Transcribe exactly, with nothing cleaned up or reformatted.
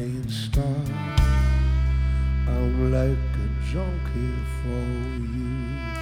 can't stop. I'm like a junkie for you.